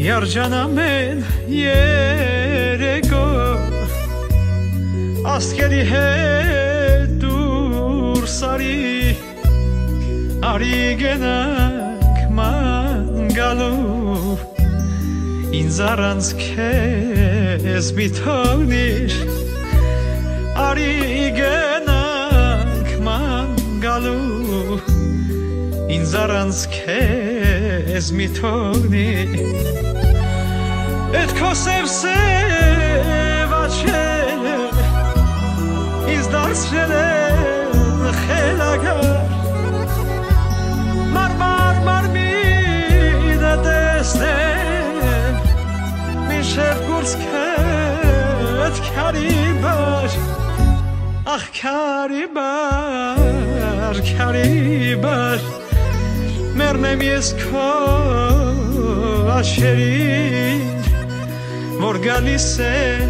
Երջանամեն երեկո Աստղերի հետ դուրս արի գնանք ման գալու Ինձ առանց քեզ մի թողնիր Արի գնանք ման գալու Ինձ առանց քեզ մի թողնիր Էդ քո սև աչքերը Ինձ դարձրել են խելագար Մարմար մարմինը տեսնեմ Մինչև կուրծքդ քարի բար Ախ քարի բար Մեռնեմ ես քո աչքերին Որ գալիս են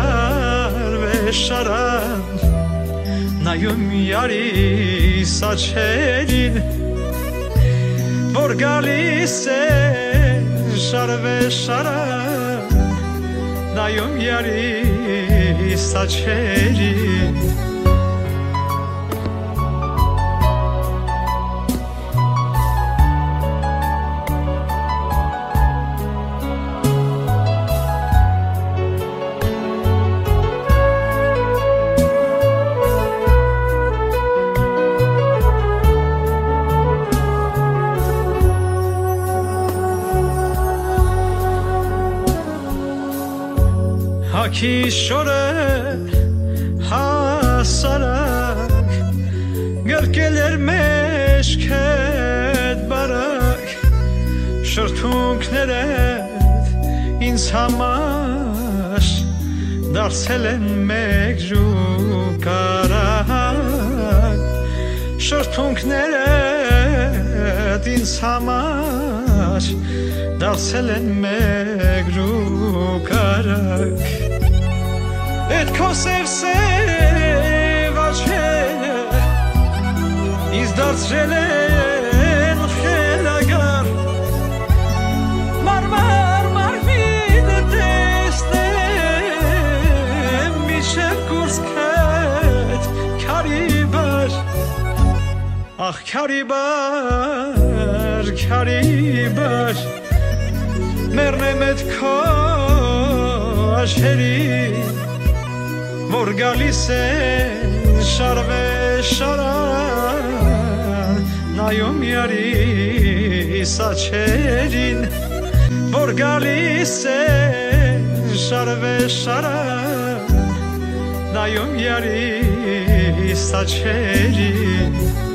շարվեշարան Նայում յարիս աչքերին Որ գալիս են շարվեշարան Նայում յարիս աչքերին Հակիշորը հասարակ Գրկելեր մեջքեդ բարակ Շրթունքներդ ինձ համար Դարձել են մեկ ժուկարակ Շրթունքներդ ինձ համար Դարձել են մեկ ժուկարակ Էդ քո սև աչքերը Ինձ դարձրել են խելագար Մարմար մարմինը տեսնեմ Մինչև կուրծքդ քարի բար Ախ քարի բար Մեռնեմ էդ քո աչքերին Որ գալիս են շարվեշարան Նայում յարիս աչքերին Որ գալիս են շարվեշարան Նայում յարիս աչքերին